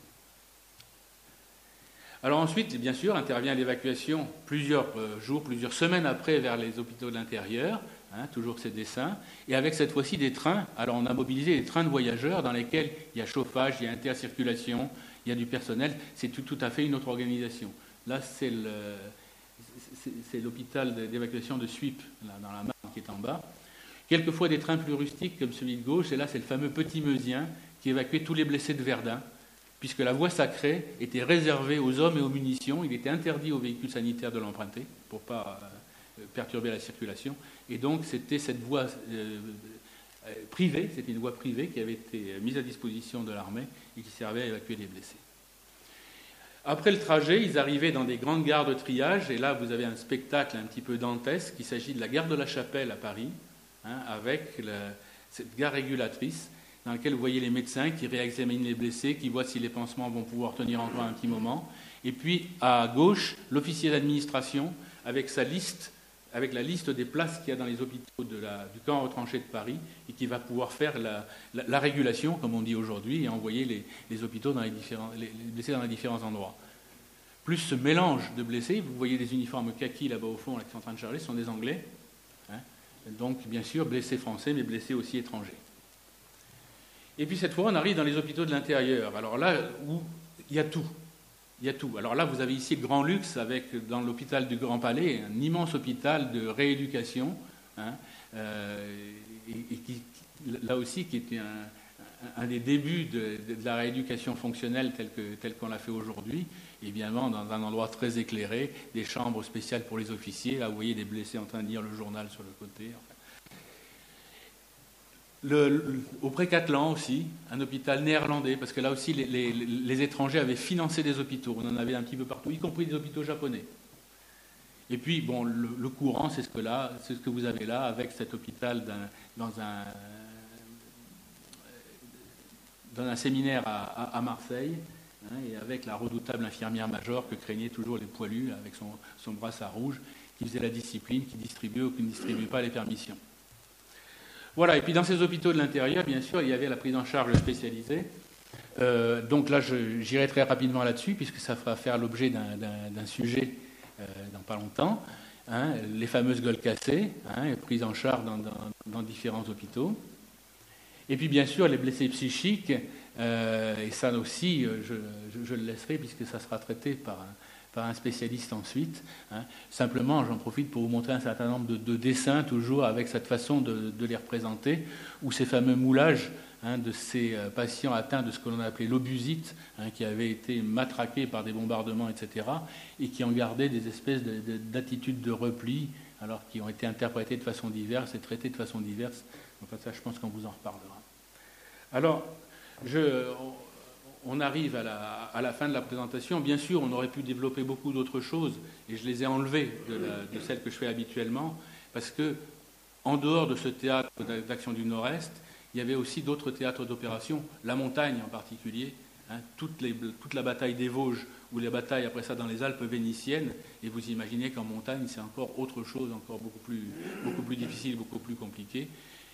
Alors ensuite, bien sûr, intervient l'évacuation plusieurs jours, plusieurs semaines après vers les hôpitaux de l'intérieur, toujours ces dessins, et avec cette fois-ci des trains. Alors on a mobilisé des trains de voyageurs dans lesquels il y a chauffage, il y a intercirculation, il y a du personnel, c'est tout à fait une autre organisation. Là, c'est l'hôpital d'évacuation de Suippes, là, dans la Marne qui est en bas. Quelquefois des trains plus rustiques comme celui de gauche, et là c'est le fameux Petit Meusien qui évacuait tous les blessés de Verdun, puisque la voie sacrée était réservée aux hommes et aux munitions, il était interdit aux véhicules sanitaires de l'emprunter pour ne pas perturber la circulation. Et donc, c'était cette voie privée, c'était une voie privée qui avait été mise à disposition de l'armée et qui servait à évacuer les blessés. Après le trajet, ils arrivaient dans des grandes gares de triage, et là vous avez un spectacle un petit peu dantesque. Il s'agit de la gare de la Chapelle à Paris, avec cette gare régulatrice dans laquelle vous voyez les médecins qui réexaminent les blessés, qui voient si les pansements vont pouvoir tenir encore un petit moment. Et puis à gauche, l'officier d'administration avec sa liste, avec la liste des places qu'il y a dans les hôpitaux du camp retranché de Paris, et qui va pouvoir faire la régulation, comme on dit aujourd'hui, et envoyer les hôpitaux les blessés dans les différents endroits. Plus ce mélange de blessés, vous voyez des uniformes kaki là-bas au fond, là, qui sont en train de charger, ce sont des Anglais. Donc, bien sûr, blessés français, mais blessés aussi étrangers. Et puis, cette fois, on arrive dans les hôpitaux de l'intérieur. Alors là, où il y a tout. Il y a tout. Alors là, vous avez ici le grand luxe avec, dans l'hôpital du Grand Palais, un immense hôpital de rééducation, et qui, là aussi, qui était un des débuts de la rééducation fonctionnelle telle qu'on l'a fait aujourd'hui, évidemment dans un endroit très éclairé, des chambres spéciales pour les officiers, là vous voyez des blessés en train de lire le journal sur le côté. Au Pré-Catlan aussi, un hôpital néerlandais, parce que là aussi les étrangers avaient financé des hôpitaux, on en avait un petit peu partout, y compris des hôpitaux japonais. Et puis, bon, le courant, c'est ce que vous avez là, avec cet hôpital dans un séminaire à Marseille, et avec la redoutable infirmière major que craignaient toujours les poilus, avec son brassard rouge, qui faisait la discipline, qui distribuait ou qui ne distribuait pas les permissions. Voilà, et puis dans ces hôpitaux de l'intérieur, bien sûr, il y avait la prise en charge spécialisée. Donc là, j'irai très rapidement là-dessus, puisque ça va faire l'objet d'un sujet dans pas longtemps. Les fameuses gueules cassées, prises en charge dans différents hôpitaux. Et puis, bien sûr, les blessés psychiques, et ça aussi, je le laisserai, puisque ça sera traité par un spécialiste ensuite. Simplement, j'en profite pour vous montrer un certain nombre de dessins, toujours avec cette façon de les représenter, ou ces fameux moulages de ces patients atteints de ce que l'on a appelé l'obusite, qui avaient été matraqués par des bombardements, etc., et qui ont gardé des espèces d'attitudes de repli, alors qui ont été interprétées de façon diverse et traitées de façon diverse. Enfin, ça, je pense qu'on vous en reparlera. Alors, on arrive à la fin de la présentation. Bien sûr, on aurait pu développer beaucoup d'autres choses, et je les ai enlevées de celles que je fais habituellement, parce que, en dehors de ce théâtre d'action du Nord-Est, il y avait aussi d'autres théâtres d'opération, la montagne en particulier, toute la bataille des Vosges, ou les batailles après ça dans les Alpes vénitiennes, et vous imaginez qu'en montagne, c'est encore autre chose, encore beaucoup plus difficile, beaucoup plus compliqué.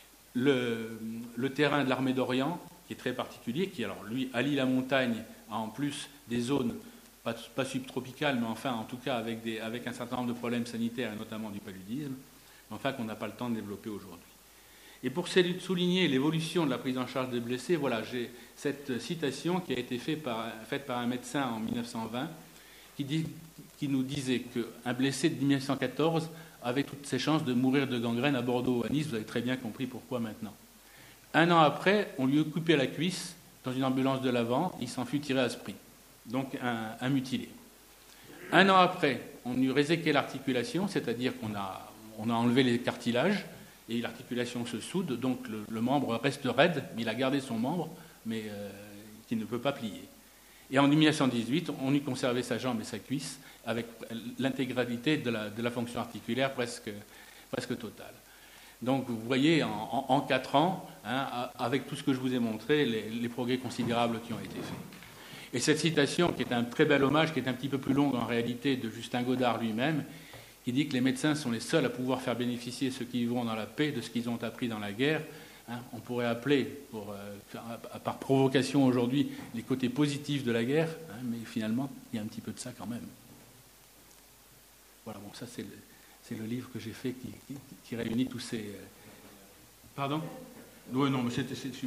Le terrain de l'armée d'Orient, qui est très particulier, qui, alors, lui, allie la montagne à en plus des zones, pas subtropicales, mais enfin, en tout cas, avec un certain nombre de problèmes sanitaires, et notamment du paludisme, enfin, qu'on n'a pas le temps de développer aujourd'hui. Et pour souligner l'évolution de la prise en charge des blessés, voilà, j'ai cette citation qui a été faite par un médecin en 1920, qui nous disait qu'un blessé de 1914 avait toutes ses chances de mourir de gangrène à Bordeaux ou à Nice. Vous avez très bien compris pourquoi maintenant. Un an après, on lui a coupé la cuisse dans une ambulance de l'Avent, il s'en fut tiré à Spry, donc un mutilé. Un an après, on lui réséquait l'articulation, c'est-à-dire qu'on a enlevé les cartilages, et l'articulation se soude, donc le membre reste raide, mais il a gardé son membre, mais qui ne peut pas plier. Et en 1918, on lui conservait sa jambe et sa cuisse, avec l'intégralité de la fonction articulaire presque totale. Donc vous voyez, en 4 ans, avec tout ce que je vous ai montré, les progrès considérables qui ont été faits. Et cette citation, qui est un très bel hommage, qui est un petit peu plus longue en réalité, de Justin Godard lui-même, qui dit que les médecins sont les seuls à pouvoir faire bénéficier ceux qui vivront dans la paix de ce qu'ils ont appris dans la guerre. On pourrait appeler, par provocation aujourd'hui, les côtés positifs de la guerre, mais finalement, il y a un petit peu de ça quand même. Voilà, bon, ça c'est le livre que j'ai fait qui réunit tous ces... Pardon ? Oui, non, mais c'est super.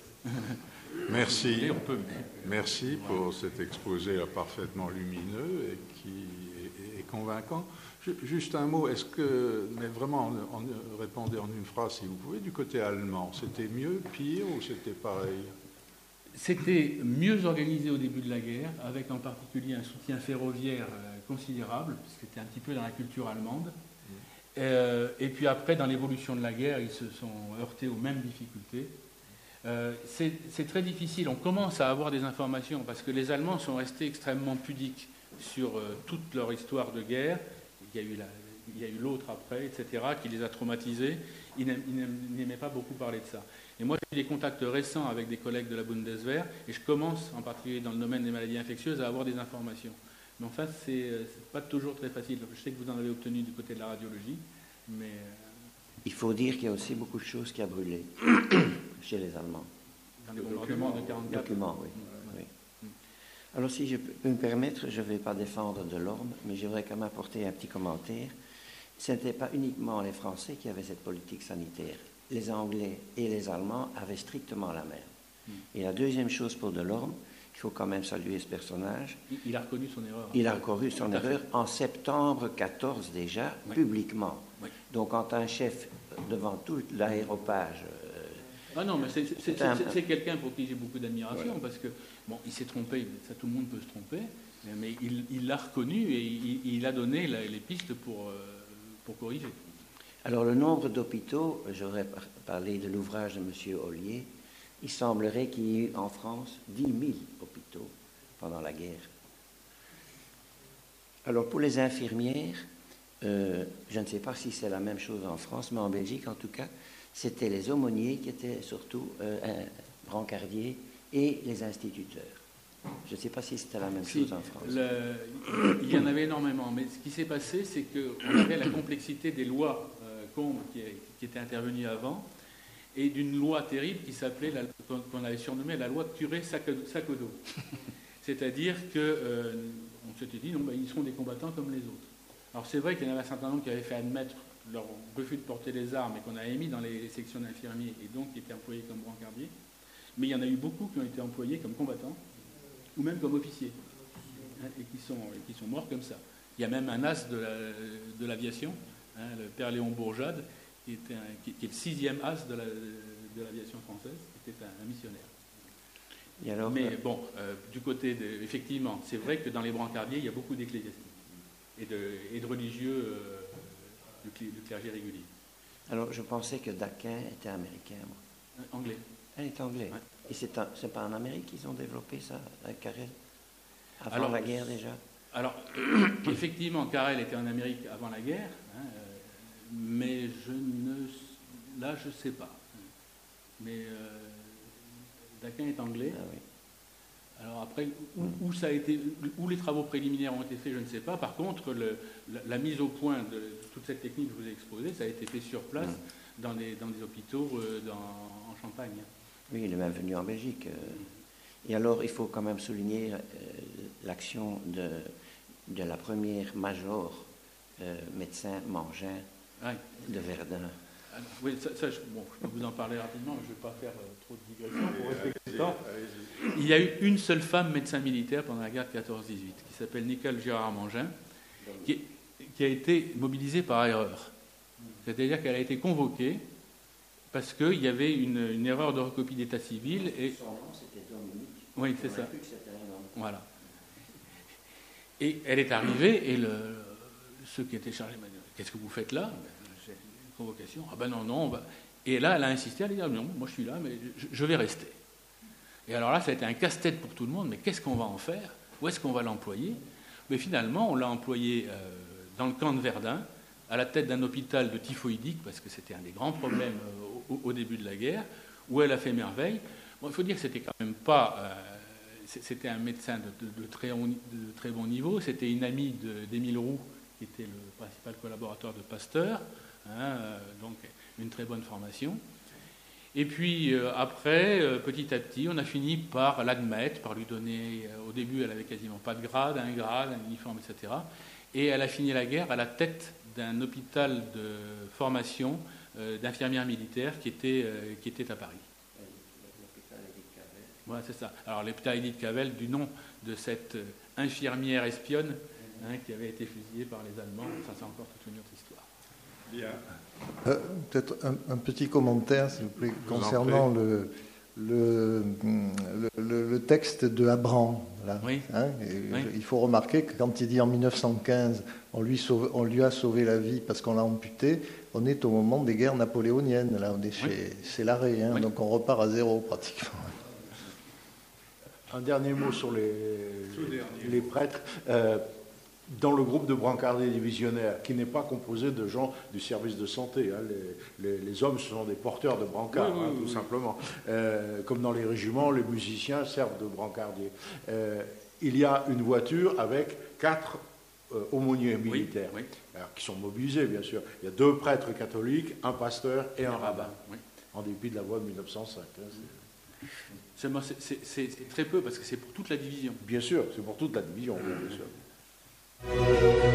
Merci. Merci pour cet exposé parfaitement lumineux et qui est convaincant. Juste un mot, mais vraiment, répondez en une phrase si vous pouvez, du côté allemand, c'était mieux, pire ou c'était pareil ? C'était mieux organisé au début de la guerre, avec en particulier un soutien ferroviaire considérable, parce que c'était un petit peu dans la culture allemande. Et puis après, dans l'évolution de la guerre, ils se sont heurtés aux mêmes difficultés. C'est très difficile. On commence à avoir des informations parce que les Allemands sont restés extrêmement pudiques sur toute leur histoire de guerre. Il y a eu l'autre après, etc., qui les a traumatisés. Ils n'aimaient pas beaucoup parler de ça. Et moi, j'ai eu des contacts récents avec des collègues de la Bundeswehr et je commence, en particulier dans le domaine des maladies infectieuses, à avoir des informations. Mais enfin, c'est pas toujours très facile. Je sais que vous en avez obtenu du côté de la radiologie, mais... Il faut dire qu'il y a aussi beaucoup de choses qui a brûlé chez les Allemands. Dans les bombardements de 1944. Documents, oui. Oui. Alors, si je peux me permettre, je ne vais pas défendre Delorme, mais j'aimerais quand même apporter un petit commentaire. Ce n'était pas uniquement les Français qui avaient cette politique sanitaire. Les Anglais et les Allemands avaient strictement la même. Et la deuxième chose pour Delorme, il faut quand même saluer ce personnage. Il a reconnu son erreur. Il a reconnu son erreur en septembre 14 déjà, oui. Publiquement. Oui. Donc, quand un chef devant tout l'aéropage... Ah non, mais c'est quelqu'un pour qui j'ai beaucoup d'admiration, ouais. Parce que, bon, il s'est trompé, ça tout le monde peut se tromper, mais il l'a reconnu et il a donné les pistes pour corriger. Alors, le nombre d'hôpitaux, j'aurais parlé de l'ouvrage de M. Ollier, il semblerait qu'il y ait eu en France 10 000 hôpitaux pendant la guerre. Alors, pour les infirmières, je ne sais pas si c'est la même chose en France, mais en Belgique, en tout cas, c'était les aumôniers qui étaient surtout brancardiers et les instituteurs. Je ne sais pas si c'était la même chose en France. Il y en avait énormément, mais ce qui s'est passé, c'est qu'on avait la complexité des lois Combes qui étaient intervenues avant, et d'une loi terrible qui s'appelait, qu'on avait surnommée la loi Curé-Saccodo. C'est-à-dire qu'on s'était dit, non, ben, ils seront des combattants comme les autres. Alors c'est vrai qu'il y en avait un certain nombre qui avaient fait admettre leur refus de porter les armes et qu'on avait mis dans les sections d'infirmiers et donc qui étaient employés comme brancardiers. Mais il y en a eu beaucoup qui ont été employés comme combattants ou même comme officiers, hein, et qui sont morts comme ça. Il y a même un as de l'aviation, hein, le père Léon Bourjade, qui est le 6e as de l'aviation française, qui était un missionnaire. Et alors, mais bon, du côté effectivement, c'est vrai que dans les brancardiers, il y a beaucoup d'ecclésiastiques et de religieux du clergé régulier. Alors, je pensais que Daquin était américain, moi. Anglais. Il est anglais. Ouais. Et c'est pas en Amérique qu'ils ont développé ça, Carrel, avant la guerre déjà? Alors, effectivement, Carrel était en Amérique avant la guerre, hein, mais là, je ne sais pas. Mais Daquin est anglais. Ah, oui. Alors après, où les travaux préliminaires ont été faits, je ne sais pas. Par contre, la mise au point de toute cette technique que je vous ai exposée, ça a été fait sur place dans des hôpitaux en Champagne. Oui, il est même venu en Belgique. Et alors, il faut quand même souligner l'action de la première major médecin Mangin de Verdun. Alors, oui, je peux vous en parler rapidement, mais je ne vais pas faire trop de digressions pour respecter le temps. Il y a eu une seule femme médecin militaire pendant la guerre de 14-18, qui s'appelle Nicole Gérard Mangin, qui a été mobilisée par erreur. C'est-à-dire qu'elle a été convoquée parce qu'il y avait une erreur de recopie d'état civil. Et... Son nom, c'était Dominique. Oui, c'est ça. Plus que c'était un homme. Voilà. Et elle est arrivée, et ceux qui étaient chargés m'ont dit, qu'est-ce que vous faites là? J'ai une convocation. Ah ben non. Et là, elle a insisté, elle a dit, non, moi je suis là, mais je vais rester. Et alors là, ça a été un casse-tête pour tout le monde, mais qu'est-ce qu'on va en faire? Où est-ce qu'on va l'employer? Mais finalement, on l'a employé dans le camp de Verdun, à la tête d'un hôpital de typhoïdique, parce que c'était un des grands problèmes au début de la guerre, où elle a fait merveille. Bon, il faut dire que c'était quand même pas... c'était un médecin de très bon niveau. C'était une amie d'Émile Roux, qui était le principal collaborateur de Pasteur, hein, donc une très bonne formation. Et puis après, petit à petit, on a fini par l'admettre, par lui donner... au début, elle avait quasiment pas de grade, un uniforme, etc. Et elle a fini la guerre à la tête d'un hôpital de formation d'infirmières militaires qui était à Paris. L'hôpital Édith Cavell. Voilà, c'est ça. Alors, l'hôpital Édith Cavell, du nom de cette infirmière espionne qui avait été fusillée par les Allemands. Ça, c'est encore toute une autre histoire. Bien. Peut-être un petit commentaire, s'il vous plaît, concernant le texte de Abram, là. Oui. Hein, Oui. il faut remarquer que quand il dit en 1915, on lui a sauvé la vie parce qu'on l'a amputé, on est au moment des guerres napoléoniennes. Là, on est chez l'arrêt, hein, Oui. donc on repart à zéro pratiquement. Un dernier mot sur les prêtres. Dans le groupe de brancardiers divisionnaires, qui n'est pas composé de gens du service de santé, hein, les hommes, ce sont des porteurs de brancards, tout simplement. Comme dans les régiments, les musiciens servent de brancardiers. Il y a une voiture avec 4 aumôniers militaires, alors, qui sont mobilisés, bien sûr. Il y a 2 prêtres catholiques, un pasteur et un rabbin, en dépit de la loi de 1905. Hein, Seulement, c'est très peu parce que c'est pour toute la division. bien sûr, c'est pour toute la division, bien sûr.